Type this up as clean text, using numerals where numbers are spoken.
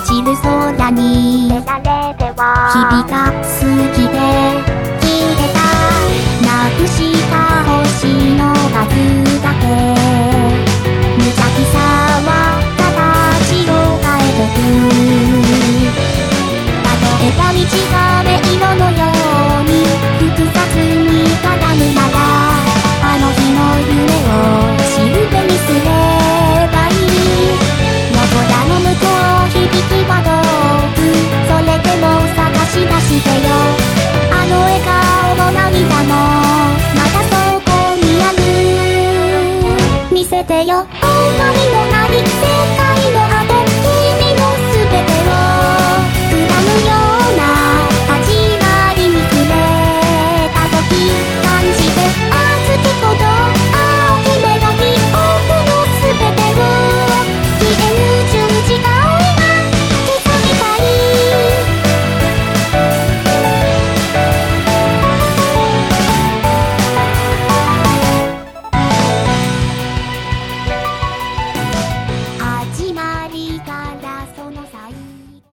ちる空に響か好きで消えたなくした星の数だけ無邪気さは形を変えてく例えば道が迷路のように複雑に絡むならあの日の夢をしるべにすればいい夜空の向こう響きは遠くそれでも探し出してよあの笑顔も涙もまだそこにある見せてよ本当にもない世界